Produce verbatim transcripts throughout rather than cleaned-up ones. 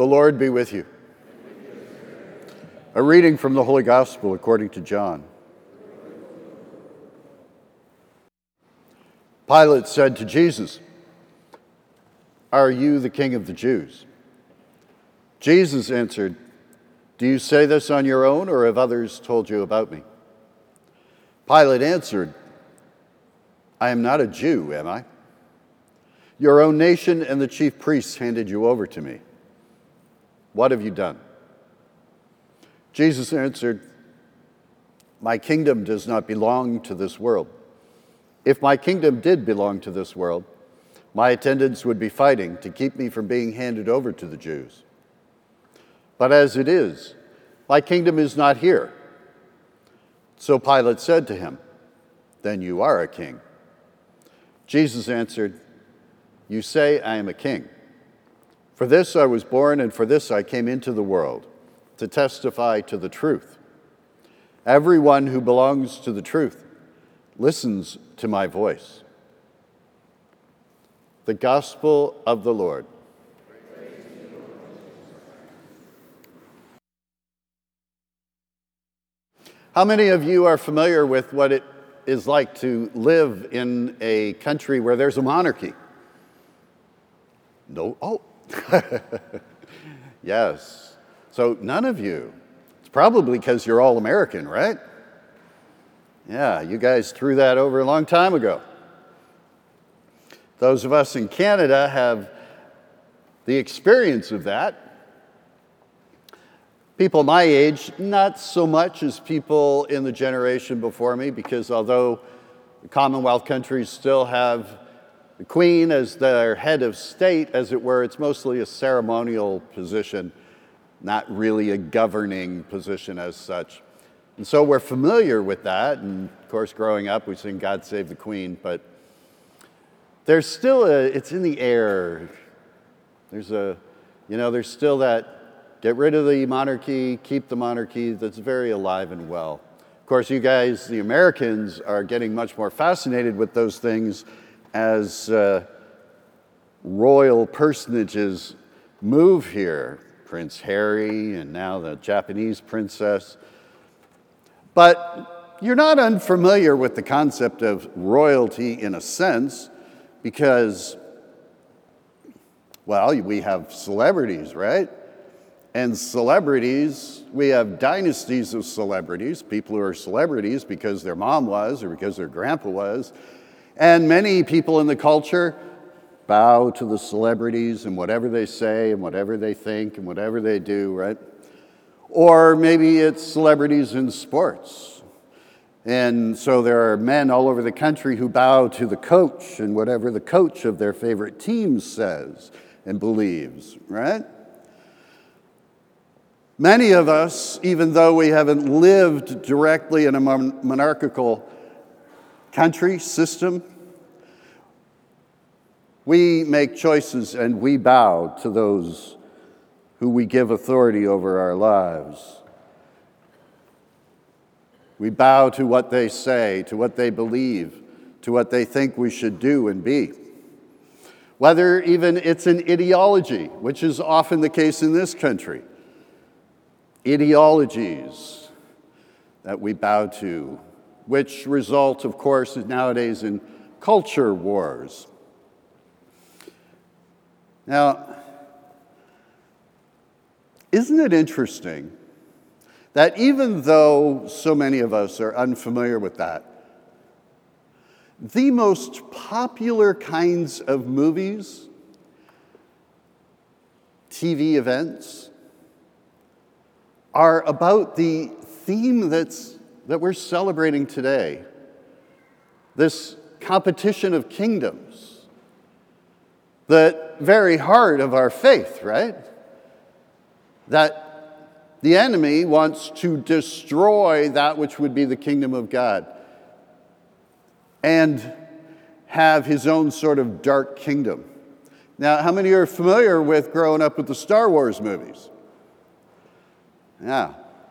Lord be with you. A reading from the Holy Gospel according to John. Pilate said to Jesus, "Are you the King of the Jews?" Jesus answered, "Do you say this on your own, or have others told you about me?" Pilate answered, "I am not a Jew, am I? Your own nation and the chief priests handed you over to me. What have you done?" Jesus answered, "My kingdom does not belong to this world. If my kingdom did belong to this world, my attendants would be fighting to keep me from being handed over to the Jews. But as it is, my kingdom is not here." So Pilate said to him, "Then you are a king." Jesus answered, "You say I am a king. For this I was born, and for this I came into the world, to testify to the truth. Everyone who belongs to the truth listens to my voice." The Gospel of the Lord. How many of you are familiar with what it is like to live in a country where there's a monarchy? No? Oh. Yes. So none of you. It's probably because you're all American, right? Yeah, you guys threw that over a long time ago. Those of us in Canada have the experience of that. People my age, not so much as people in the generation before me, because although the Commonwealth countries still have the Queen as their head of state, as it were, it's mostly a ceremonial position, not really a governing position as such. And so we're familiar with that, and of course growing up we sing "God Save the Queen," but there's still a, it's in the air. There's a, you know, there's still that get rid of the monarchy, keep the monarchy, that's very alive and well. Of course, you guys, the Americans, are getting much more fascinated with those things as uh, royal personages move here. Prince Harry and now the Japanese princess. But you're not unfamiliar with the concept of royalty in a sense, because, well, we have celebrities, right? And celebrities, we have dynasties of celebrities, people who are celebrities because their mom was or because their grandpa was. And many people in the culture bow to the celebrities and whatever they say and whatever they think and whatever they do, right? Or maybe it's celebrities in sports. And so there are men all over the country who bow to the coach and whatever the coach of their favorite team says and believes, right? Many of us, even though we haven't lived directly in a mon- monarchical country, system, we make choices and we bow to those who we give authority over our lives. We bow to what they say, to what they believe, to what they think we should do and be. Whether even it's an ideology, which is often the case in this country. Ideologies that we bow to, which result, of course, nowadays in culture wars. Now, isn't it interesting that even though so many of us are unfamiliar with that, the most popular kinds of movies, T V events, are about the theme that's, that we're celebrating today, this competition of kingdoms, the very heart of our faith, right? That the enemy wants to destroy that which would be the kingdom of God and have his own sort of dark kingdom. Now, how many are familiar with growing up with the Star Wars movies? Yeah.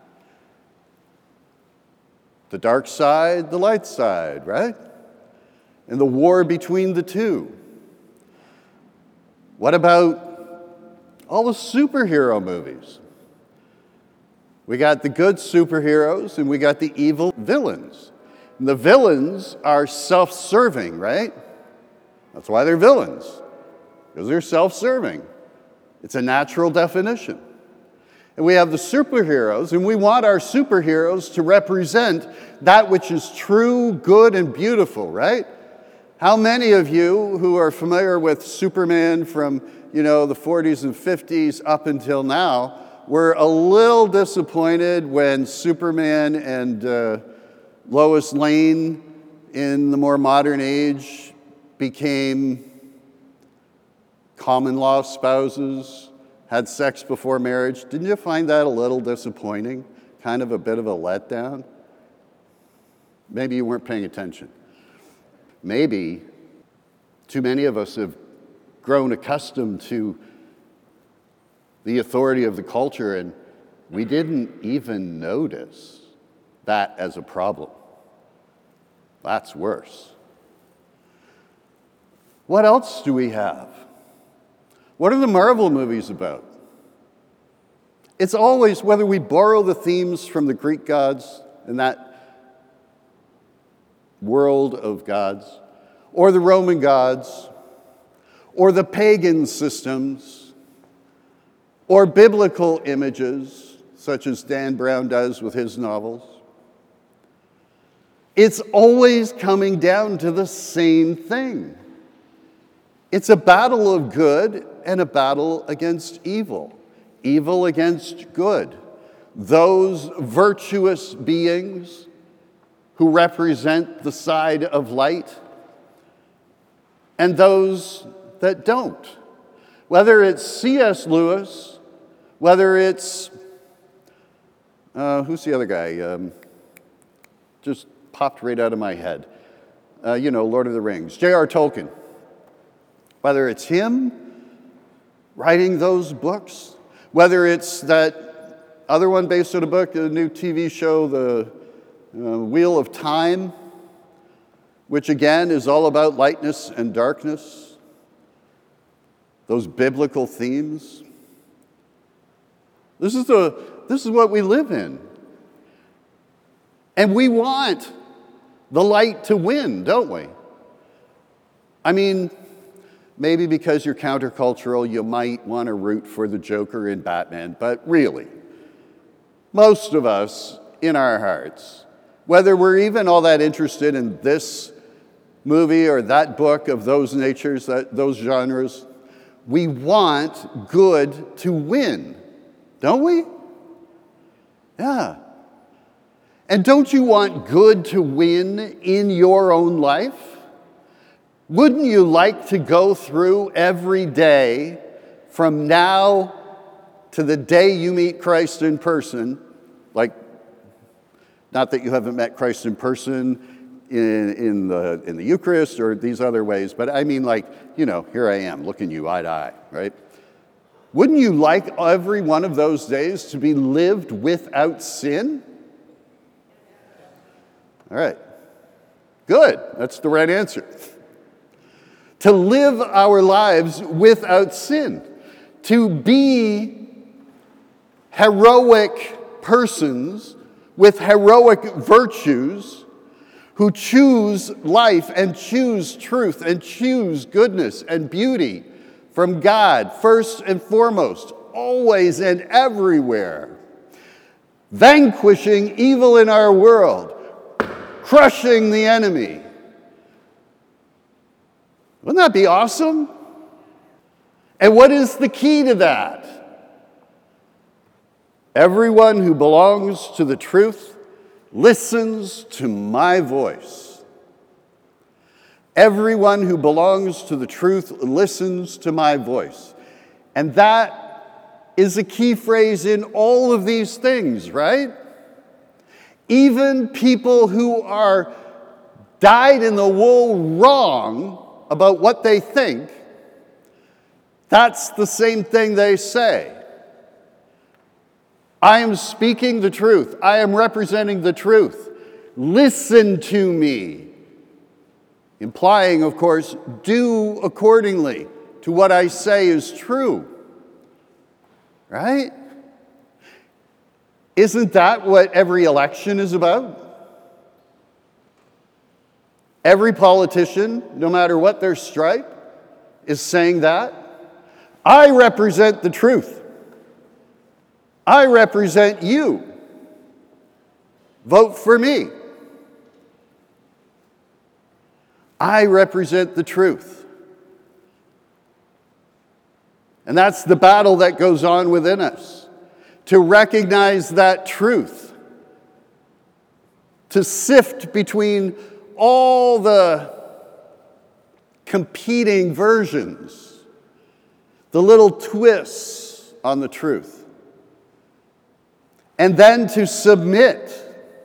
The dark side, the light side, right? And the war between the two. What about All the superhero movies. We got the good superheroes and we got the evil villains. And the villains are self-serving, right? That's why they're villains, because they're self-serving. It's a natural definition. And we have the superheroes, and we want our superheroes to represent that which is true, good, and beautiful, right? How many of you who are familiar with Superman from, you know, the forties and fifties up until now were a little disappointed when Superman and uh, Lois Lane in the more modern age became common law spouses, had sex before marriage? Didn't you find that a little disappointing? Kind of a bit of a letdown? Maybe you weren't paying attention. Maybe too many of us have grown accustomed to the authority of the culture and we didn't even notice that as a problem. That's worse. What else do we have? What are the Marvel movies about? It's always, whether we borrow the themes from the Greek gods and that world of gods, or the Roman gods, or the pagan systems, or biblical images, such as Dan Brown does with his novels, it's always coming down to the same thing. It's a battle of good and a battle against evil. Evil against good. Those virtuous beings who represent the side of light and those that don't. Whether it's C S Lewis, whether it's, uh, who's the other guy? Um, just popped right out of my head. Uh, you know, Lord of the Rings, J R Tolkien. Whether it's him writing those books, whether it's that other one based on a book, the new T V show, The uh, Wheel of Time, which again is all about lightness and darkness, those biblical themes. This is the this is what we live in. And we want the light to win, don't we? I mean, maybe because you're countercultural, you might want to root for the Joker in Batman, but really, most of us in our hearts, whether we're even all that interested in this movie or that book of those natures, that, those genres, we want good to win, don't we? Yeah. And don't you want good to win in your own life? Wouldn't you like to go through every day from now to the day you meet Christ in person, like, not that you haven't met Christ in person in, in, the, in the Eucharist or these other ways, but I mean like, you know, here I am looking you eye to eye, right? Wouldn't you like every one of those days to be lived without sin? All right, good, that's the right answer. To live our lives without sin, to be heroic persons with heroic virtues who choose life and choose truth and choose goodness and beauty from God first and foremost, always and everywhere, vanquishing evil in our world, crushing the enemy. Wouldn't that be awesome? And what is the key to that? Everyone who belongs to the truth listens to my voice. Everyone who belongs to the truth listens to my voice. And that is a key phrase in all of these things, right? Even people who are dyed in the wool wrong about what they think, that's the same thing they say. I am speaking the truth. I am representing the truth. Listen to me. Implying, of course, do accordingly to what I say is true. right? Isn't that what every election is about? Every politician, no matter what their stripe, is saying that. I represent the truth. I represent you. Vote for me. I represent the truth. And that's the battle that goes on within us. To recognize that truth. To sift between all the competing versions, the little twists on the truth, and then to submit.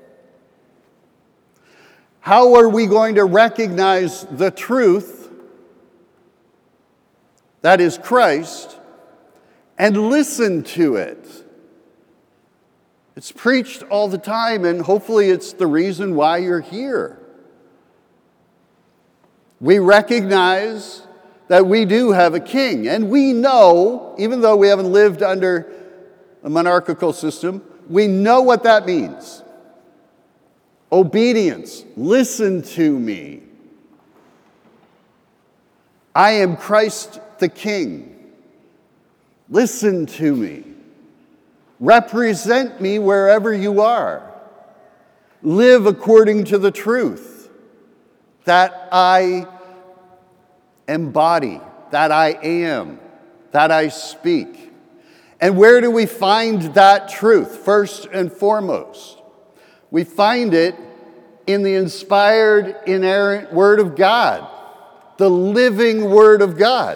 How are we going to recognize the truth, that is Christ, and listen to it? It's preached all the time, and hopefully it's the reason why you're here. We recognize that we do have a king, and we know, even though we haven't lived under a monarchical system, we know what that means. Obedience. Listen to me. I am Christ the King. Listen to me. Represent me wherever you are. Live according to the truth that I embody, that I am, that I speak. And where do we find that truth? First and foremost, we find it in the inspired, inerrant Word of God, the living Word of God.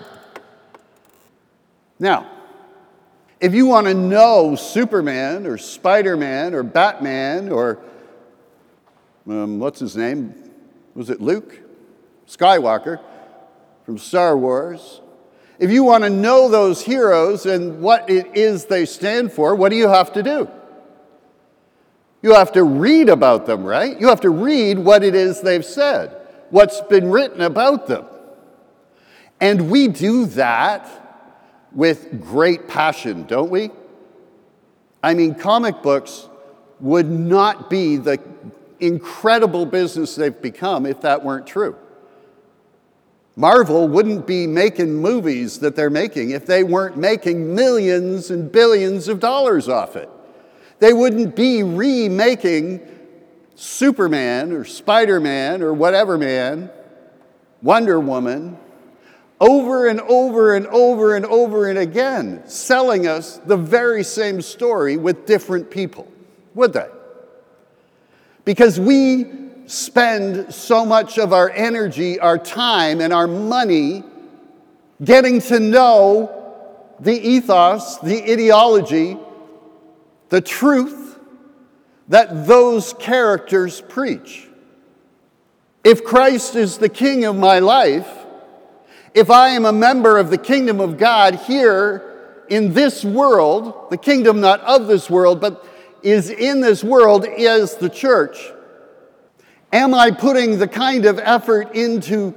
Now, if you want to know Superman or Spider-Man or Batman or, um, what's his name? Was it Luke Skywalker from Star Wars? If you want to know those heroes and what it is they stand for, what do you have to do? You have to read about them, right? You have to read what it is they've said, what's been written about them. And we do that with great passion, don't we? I mean, comic books would not be the incredible business they've become if that weren't true. Marvel wouldn't be making movies that they're making if they weren't making millions and billions of dollars off it. They wouldn't be remaking Superman or Spider-Man or whatever man, Wonder Woman, over and over and over and over and again, selling us the very same story with different people, would they? Because we spend so much of our energy, our time, and our money getting to know the ethos, the ideology, the truth that those characters preach. If Christ is the King of my life, if I am a member of the kingdom of God here in this world, the kingdom not of this world, but is in this world is the church, am I putting the kind of effort into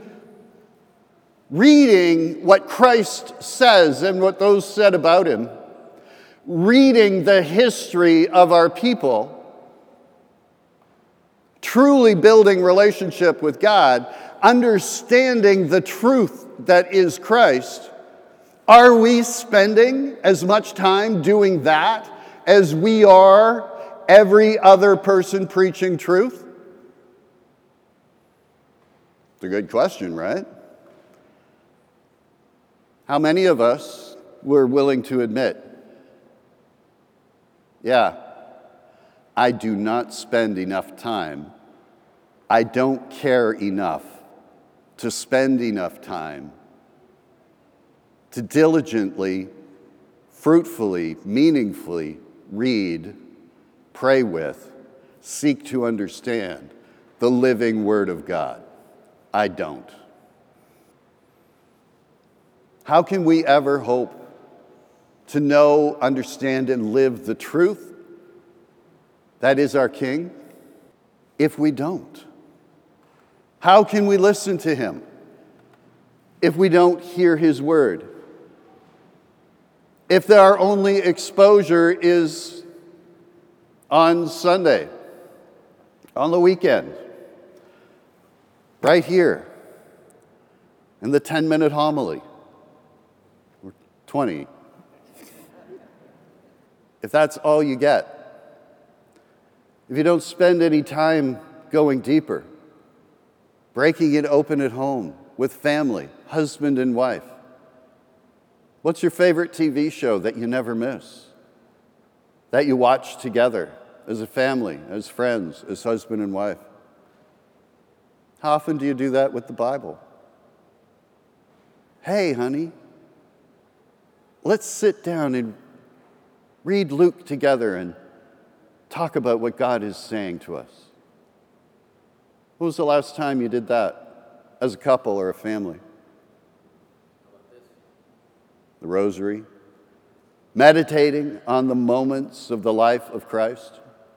reading what Christ says and what those said about him, reading the history of our people, truly building relationship with God, understanding the truth that is Christ? Are we spending as much time doing that as we are every other person preaching truth? It's a good question, right? How many of us were willing to admit, yeah, I do not spend enough time. I don't care enough to spend enough time to diligently, fruitfully, meaningfully read, pray with, seek to understand the living Word of God. I don't. How can we ever hope to know, understand, and live the truth that is our King if we don't? How can we listen to him if we don't hear his word? if our only exposure is on Sunday, on the weekend, right here, in the ten-minute homily, or twenty, if that's all you get, if you don't spend any time going deeper, breaking it open at home with family, husband and wife, what's your favorite T V show that you never miss, that you watch together as a family, as friends, as husband and wife? How often do you do that with the Bible? Hey, honey, let's sit down and read Luke together and talk about what God is saying to us. When was the last time you did that as a couple or a family? The rosary, meditating on the moments of the life of Christ.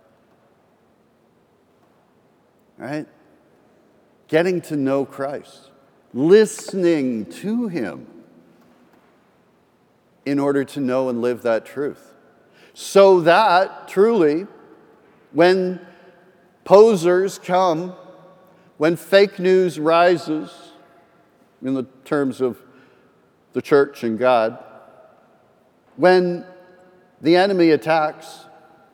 Right? Getting to know Christ, listening to him in order to know and live that truth. So that truly, when posers come, when fake news rises, in the terms of the church and God, when the enemy attacks,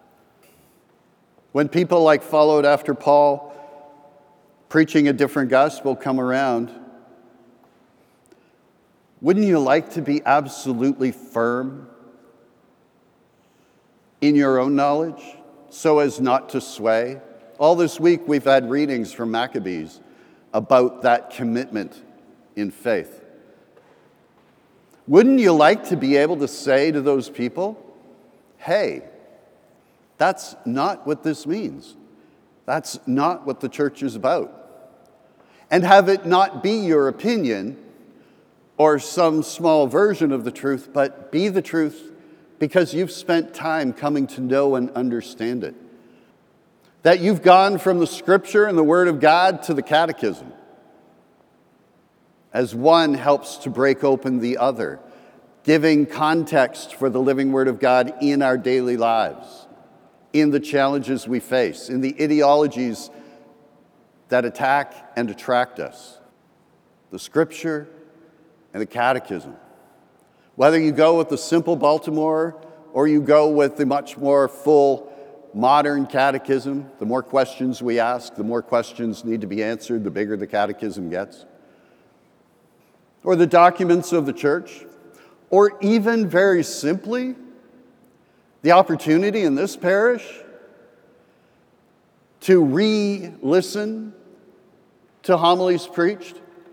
when people like followed after Paul, preaching a different gospel, come around, wouldn't you like to be absolutely firm in your own knowledge so as not to sway? All this week we've had readings from Maccabees about that commitment in faith. Wouldn't you like to be able to say to those people, hey, that's not what this means. That's not what the church is about. And have it not be your opinion or some small version of the truth, but be the truth because you've spent time coming to know and understand it. That you've gone from the Scripture and the Word of God to the Catechism, as one helps to break open the other, giving context for the living Word of God in our daily lives, in the challenges we face, in the ideologies that attack and attract us. The Scripture and the Catechism. Whether you go with the simple Baltimore or you go with the much more full modern catechism, the more questions we ask, the more questions need to be answered, the bigger the catechism gets. Or the documents of the church, or even very simply, the opportunity in this parish to re-listen to homilies preached,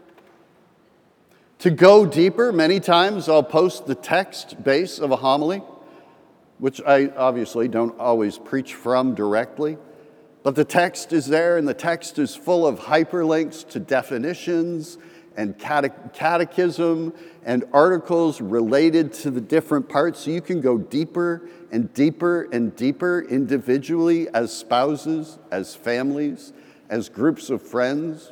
to go deeper. Many times I'll post the text base of a homily, which I obviously don't always preach from directly, but the text is there, and the text is full of hyperlinks to definitions and cate- catechism and articles related to the different parts, so you can go deeper and deeper and deeper individually as spouses, as families, as groups of friends.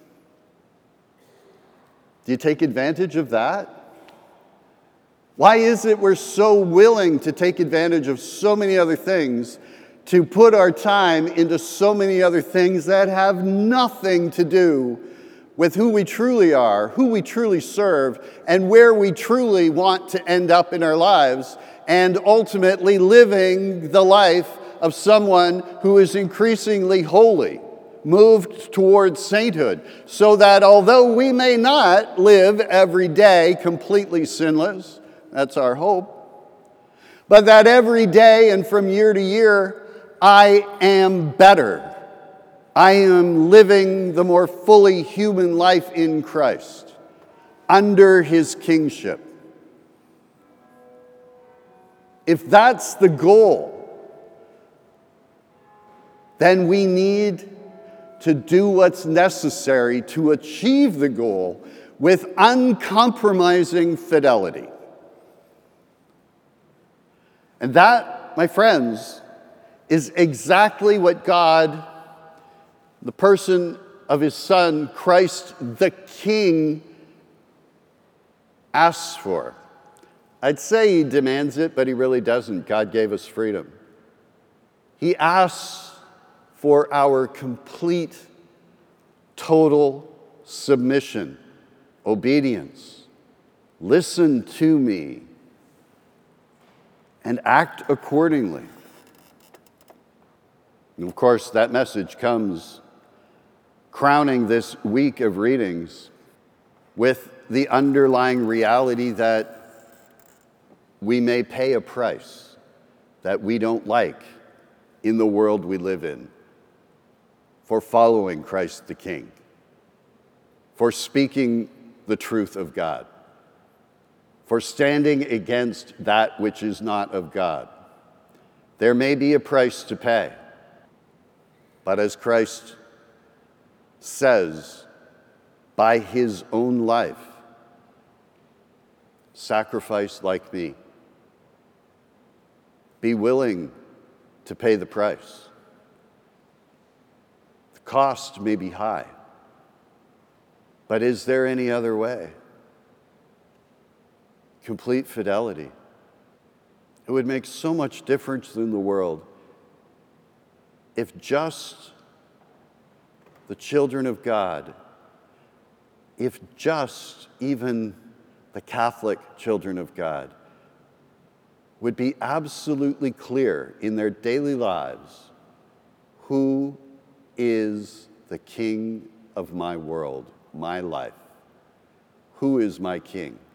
Do you take advantage of that? Why is it we're so willing to take advantage of so many other things, to put our time into so many other things that have nothing to do with who we truly are, who we truly serve, and where we truly want to end up in our lives, and ultimately living the life of someone who is increasingly holy, moved towards sainthood, so that although we may not live every day completely sinless, that's our hope, but that every day and from year to year, I am better. I am living the more fully human life in Christ, under his kingship. If that's the goal, then we need to do what's necessary to achieve the goal with uncompromising fidelity. And that, my friends, is exactly what God, the person of his Son, Christ the King, asks for. I'd say he demands it, but he really doesn't. God gave us freedom. He asks for our complete, total submission, obedience. Listen to me and act accordingly. And of course, that message comes crowning this week of readings with the underlying reality that we may pay a price that we don't like in the world we live in for following Christ the King, for speaking the truth of God, for standing against that which is not of God. There may be a price to pay, but as Christ says, by his own life, sacrifice like me. Be willing to pay the price. The cost may be high, but is there any other way? Complete fidelity. It would make so much difference in the world if just the children of God, if just even the Catholic children of God would be absolutely clear in their daily lives who is the King of my world, my life. Who is my King?